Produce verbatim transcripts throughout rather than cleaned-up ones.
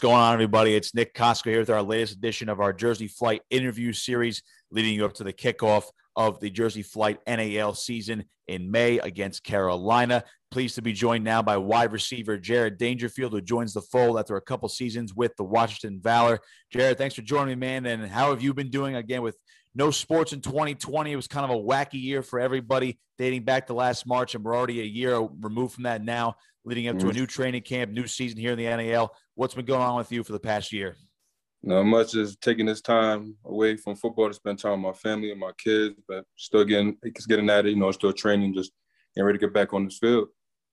going on, everybody? It's Nick Costco here with our latest edition of our Jersey Flight interview series leading you up to the kickoff of the Jersey Flight N A L season in May against Carolina. Pleased to be joined now by wide receiver Jared Dangerfield, who joins the fold after a couple seasons with the Washington Valor. Jared, thanks for joining me, man. And how have you been doing? Again, with no sports in twenty twenty, it was kind of a wacky year for everybody dating back to last March, and we're already a year removed from that now, leading up to a new training camp, new season here in the N A L. What's been going on with you for the past year? Not much, is taking this time away from football to spend time with my family and my kids, but still getting, it's getting at it, you know, still training, just getting ready to get back on this field.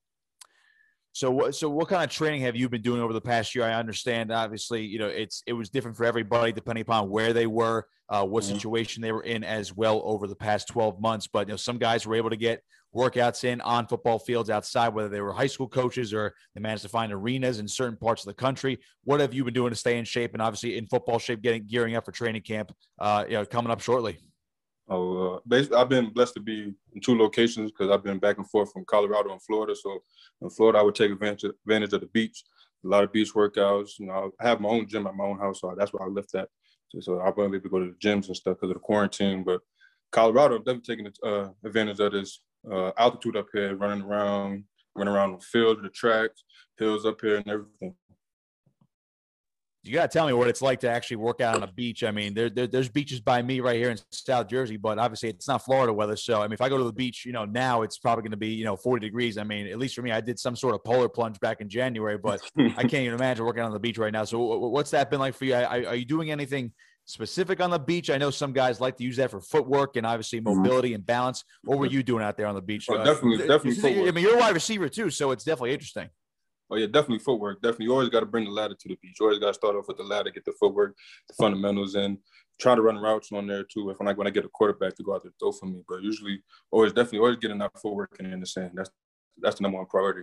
So what, so what kind of training have you been doing over the past year? I understand, obviously, you know, it's it was different for everybody depending upon where they were, uh, what mm-hmm. situation they were in as well over the past twelve months. But, you know, some guys were able to get workouts in on football fields outside, whether they were high school coaches or they managed to find arenas in certain parts of the country. What have you been doing to stay in shape and obviously in football shape, getting gearing up for training camp, uh, you know, coming up shortly? Oh, uh, basically, I've been blessed to be in two locations because I've been back and forth from Colorado and Florida. So in Florida, I would take advantage of, advantage of the beach, a lot of beach workouts. You know, I have my own gym at my own house, so that's where I lift at. So, so I'll probably be able to go to the gyms and stuff because of the quarantine. But Colorado, I'm definitely taking uh, advantage of this uh, altitude up here, running around, running around the field, the tracks, hills up here, and everything. You got to tell me what it's like to actually work out on a beach. I mean, there, there, there's beaches by me right here in South Jersey, but obviously it's not Florida weather. So, I mean, if I go to the beach, you know, now it's probably going to be, you know, forty degrees. I mean, at least for me, I did some sort of polar plunge back in January, but I can't even imagine working on the beach right now. So what's that been like for you? Are you doing anything specific on the beach? I know some guys like to use that for footwork and obviously mobility and balance. What were you doing out there on the beach? Oh, definitely, uh, definitely footwork. I mean, you're a wide receiver too, so it's definitely interesting. Oh, yeah, definitely footwork. Definitely. You always got to bring the ladder to the beach. You always got to start off with the ladder, get the footwork, the fundamentals, and try to run routes on there too. If I'm like when I get a quarterback to go out there throw for me, but usually always definitely always getting that footwork in the sand. That's that's the number one priority.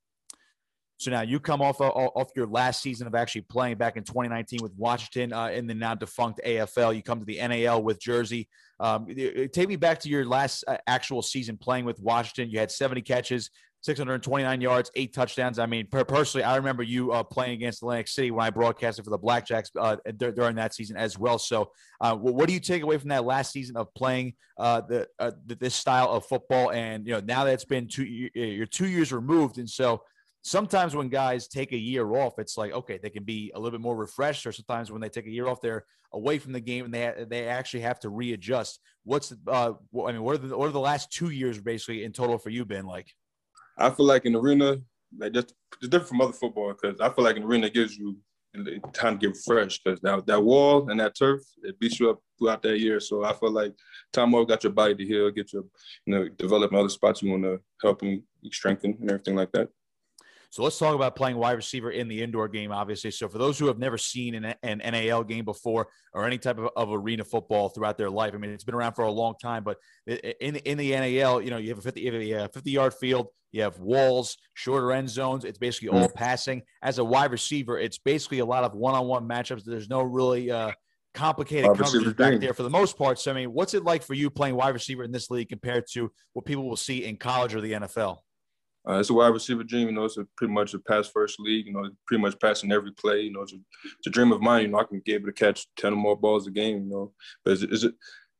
So now you come off off your last season of actually playing back in twenty nineteen with Washington uh, in the now defunct A F L. You come to the N A L with Jersey. Um, take me back to your last uh, actual season playing with Washington. You had seventy catches, six hundred twenty-nine yards, eight touchdowns. I mean, per- personally, I remember you uh, playing against Atlantic City when I broadcasted for the Blackjacks uh, d- during that season as well. So uh, what do you take away from that last season of playing uh, the, uh, this style of football? And, you know, now that it's been two, you're two years removed. And so sometimes when guys take a year off, it's like, okay, they can be a little bit more refreshed, or sometimes when they take a year off, they're away from the game and they ha- they actually have to readjust. What's the, uh, I mean, what are the, what are the last two years basically in total for you been like? I feel like in the arena, like just it's different from other football because I feel like in the arena it gives you time to get fresh because that, that wall and that turf, it beats you up throughout that year. So I feel like time off got your body to heal, get your, you know, develop in other spots you want to help and strengthen and everything like that. So let's talk about playing wide receiver in the indoor game, obviously. So for those who have never seen an, an N A L game before or any type of, of arena football throughout their life, I mean, it's been around for a long time, but in, in the N A L, you know, you have a fifty, fifty-yard field, you have walls, shorter end zones. It's basically all passing. As a wide receiver, it's basically a lot of one-on-one matchups. There's no really uh, complicated coverages back there for the most part. So, I mean, what's it like for you playing wide receiver in this league compared to what people will see in college or the N F L? Uh, it's a wide receiver dream, you know, it's a pretty much a pass-first league, you know, pretty much passing every play, you know, it's a, it's a dream of mine, you know, I can be able to catch ten or more balls a game, you know, but is it, is it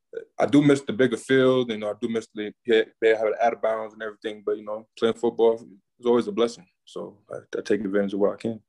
I do miss the bigger field, you know, I do miss the, yeah, they have out of bounds and everything, but, you know, playing football is always a blessing, so I, I take advantage of what I can.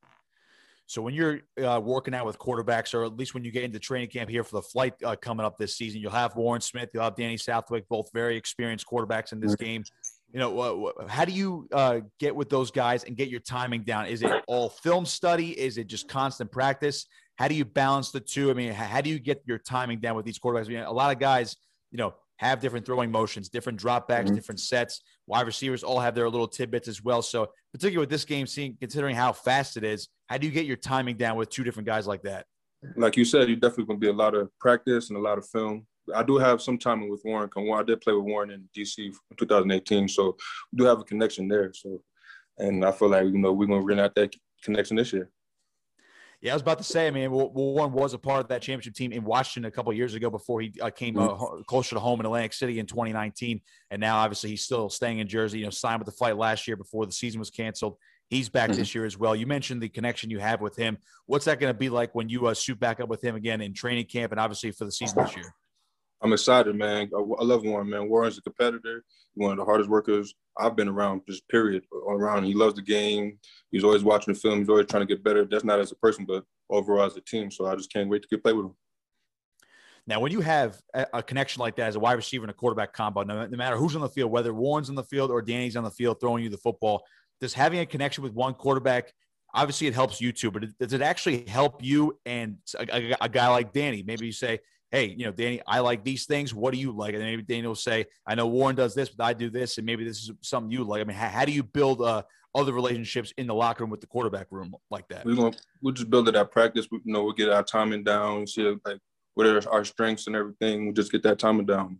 So when you're uh, working out with quarterbacks, or at least when you get into training camp here for the flight uh, coming up this season, you'll have Warren Smith, you'll have Danny Southwick, both very experienced quarterbacks in this game. You know, uh, how do you uh, get with those guys and get your timing down? Is it all film study? Is it just constant practice? How do you balance the two? I mean, how do you get your timing down with these quarterbacks? I mean, a lot of guys, you know, have different throwing motions, different dropbacks, mm-hmm. different sets. Wide receivers all have their little tidbits as well. So particularly with this game, seeing considering how fast it is, how do you get your timing down with two different guys like that? Like you said, you're definitely going to be a lot of practice and a lot of film. I do have some timing with Warren. I did play with Warren in D C in two thousand eighteen, so we do have a connection there. So, and I feel like, you know, we're going to bring out that connection this year. Yeah, I was about to say, I mean, Warren was a part of that championship team in Washington a couple of years ago before he uh, came uh, closer to home in Atlantic City in twenty nineteen. And now, obviously, he's still staying in Jersey, you know, signed with the Flight last year before the season was canceled. He's back Mm-hmm. this year as well. You mentioned the connection you have with him. What's that going to be like when you uh, suit back up with him again in training camp and obviously for the season this year? I'm excited, man. I, I love Warren, man. Warren's a competitor. He's one of the hardest workers I've been around, just period, around. He loves the game. He's always watching the film. He's always trying to get better. That's not as a person, but overall as a team. So I just can't wait to get play with him. Now, when you have a, a connection like that as a wide receiver and a quarterback combo, no, no matter who's on the field, whether Warren's on the field or Danny's on the field throwing you the football, does having a connection with one quarterback, obviously it helps you too, but does it actually help you and a, a, a guy like Danny? Maybe you say, hey, you know, Danny, I like these things. What do you like? And maybe Danny will say, I know Warren does this, but I do this. And maybe this is something you like. I mean, how, how do you build uh, other relationships in the locker room with the quarterback room like that? We're going to we'll just build it at practice. We, you know, we'll get our timing down, see like what are our strengths and everything. We'll just get that timing down.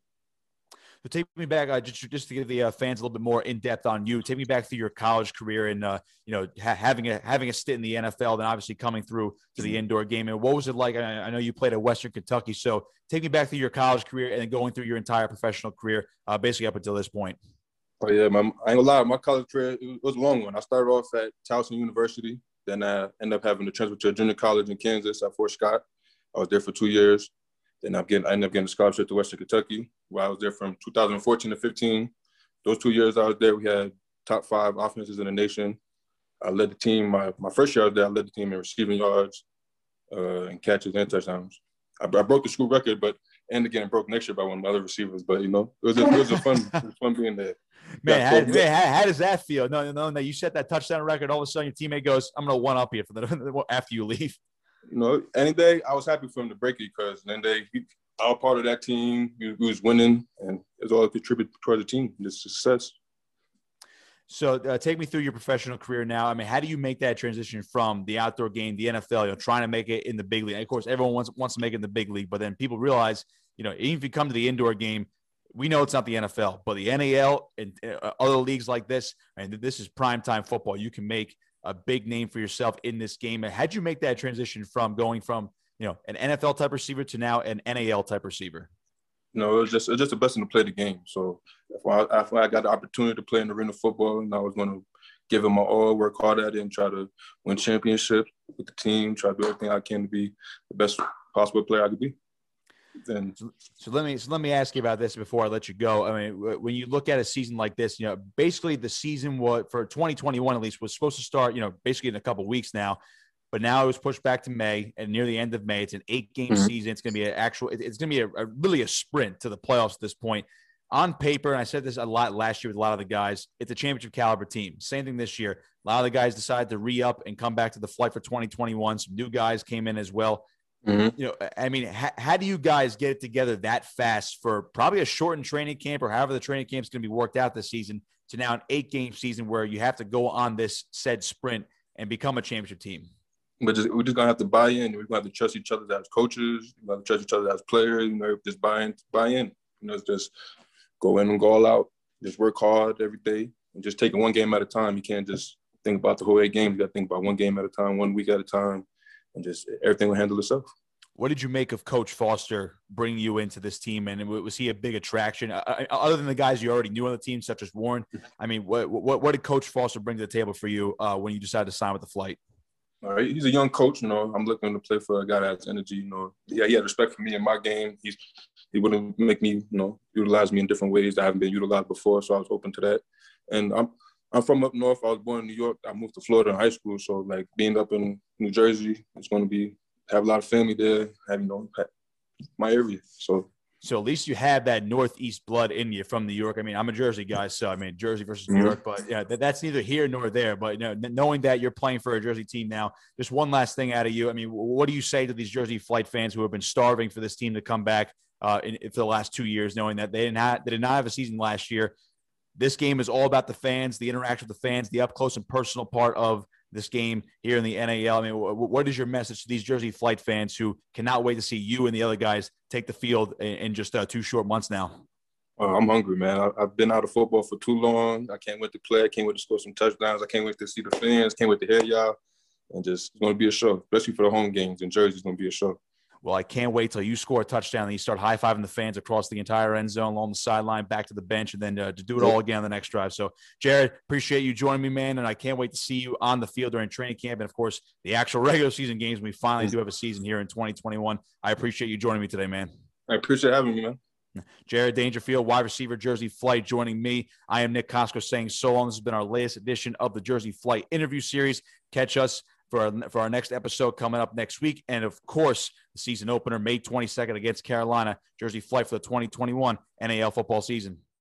So take me back, uh, just, just to give the uh, fans a little bit more in depth on you. Take me back through your college career and uh, you know ha- having a having a stint in the N F L, then obviously coming through to the indoor game. And what was it like? I, I know you played at Western Kentucky, so take me back through your college career and then going through your entire professional career, uh, basically up until this point. Oh yeah, my, I ain't gonna lie. My college career it was a long one. I started off at Towson University, then I ended up having to transfer to a junior college in Kansas at Fort Scott. I was there for two years. Then I, get, I ended up getting a scholarship to Western Kentucky, where I was there from two thousand fourteen to fifteen. Those two years I was there, we had top five offenses in the nation. I led the team. My, my first year I was there, I led the team in receiving yards uh, and catches and touchdowns. I, I broke the school record, but and again broke next year by one of my other receivers. But you know, it was a, it was a fun, it was fun being there. Man, how, man how, how does that feel? No, no, no. You set that touchdown record. All of a sudden, your teammate goes, "I'm gonna one up here for the after you leave." You know, any day I was happy for him to break it because then they, he, I was part of that team. He, he was winning, and it's all contributed toward the team, the success. So uh, take me through your professional career now. I mean, how do you make that transition from the outdoor game, the N F L, you know, trying to make it in the big league? And of course, everyone wants wants to make it in the big league, but then people realize, you know, even if you come to the indoor game, we know it's not the N F L, but the N A L and uh, other leagues like this, and this is primetime football. You can make a big name for yourself in this game. And how'd you make that transition from going from, you know, an N F L type receiver to now an N A L type receiver? No, it was just it was just a blessing to play the game. So if I, if I got the opportunity to play in the arena football, and I was going to give it my all, work hard at it, and try to win championships with the team, try to do everything I can to be the best possible player I could be. Then, so, so let me so let me ask you about this before I let you go. I mean, when you look at a season like this, you know, basically the season was for twenty twenty-one at least was supposed to start, you know, basically in a couple of weeks now, but now it was pushed back to May, and near the end of May, it's an eight-game mm-hmm. season. It's going to be an actual. It's going to be a, a really a sprint to the playoffs at this point. On paper, and I said this a lot last year with a lot of the guys, it's a championship caliber team. Same thing this year. A lot of the guys decided to re-up and come back to the flight for twenty twenty-one. Some new guys came in as well. Mm-hmm. You know, I mean, how, how do you guys get it together that fast for probably a shortened training camp or however the training camp is going to be worked out this season to now an eight-game season where you have to go on this said sprint and become a championship team? But just, we're just gonna have to buy in. We're gonna have to trust each other as coaches. We're gonna have to trust each other as players. You know, just buy in, buy in. You know, it's just go in and go all out. Just work hard every day and just take it one game at a time. You can't just think about the whole eight games. You got to think about one game at a time, one week at a time. And just everything will handle itself. What did you make of Coach Foster bringing you into this team? And was he a big attraction uh, other than the guys you already knew on the team, such as Warren? I mean, what what, what did Coach Foster bring to the table for you uh, when you decided to sign with the Flight? All right, he's a young coach. You know, I'm looking to play for a guy that has energy. You know, yeah, he had respect for me in my game. He's he wouldn't make me, you know, utilize me in different ways that I haven't been utilized before. So I was open to that. And I'm I'm from up north. I was born in New York. I moved to Florida in high school. So like being up in New Jersey, it's going to be have a lot of family there. Have you know my area. So. So at least you have that Northeast blood in you from New York. I mean, I'm a Jersey guy, so I mean, Jersey versus New mm-hmm. York, but yeah, that, that's neither here nor there. But you know, knowing that you're playing for a Jersey team now, just one last thing out of you. I mean, what do you say to these Jersey Flight fans who have been starving for this team to come back uh, in, for the last two years, knowing that they didn't have, they did not have a season last year? This game is all about the fans, the interaction with the fans, the up close and personal part of this game here in the N A L. I mean, what is your message to these Jersey Flight fans who cannot wait to see you and the other guys take the field in just uh, two short months now? Uh, I'm hungry, man. I, I've been out of football for too long. I can't wait to play. I can't wait to score some touchdowns. I can't wait to see the fans. Can't wait to hear y'all. And just, it's going to be a show, especially for the home games in Jersey. It's going to be a show. Well, I can't wait till you score a touchdown and you start high-fiving the fans across the entire end zone, along the sideline, back to the bench, and then uh, to do it all again on the next drive. So, Jared, appreciate you joining me, man, and I can't wait to see you on the field during training camp and, of course, the actual regular season games when we finally do have a season here in twenty twenty-one. I appreciate you joining me today, man. I appreciate having me, man. Jared Dangerfield, wide receiver, Jersey Flight, joining me. I am Nick Costco saying so long. This has been our latest edition of the Jersey Flight interview series. Catch us for our, for our next episode coming up next week. And, of course, the season opener, May twenty-second against Carolina. Jersey Flight for the twenty twenty-one N A L football season.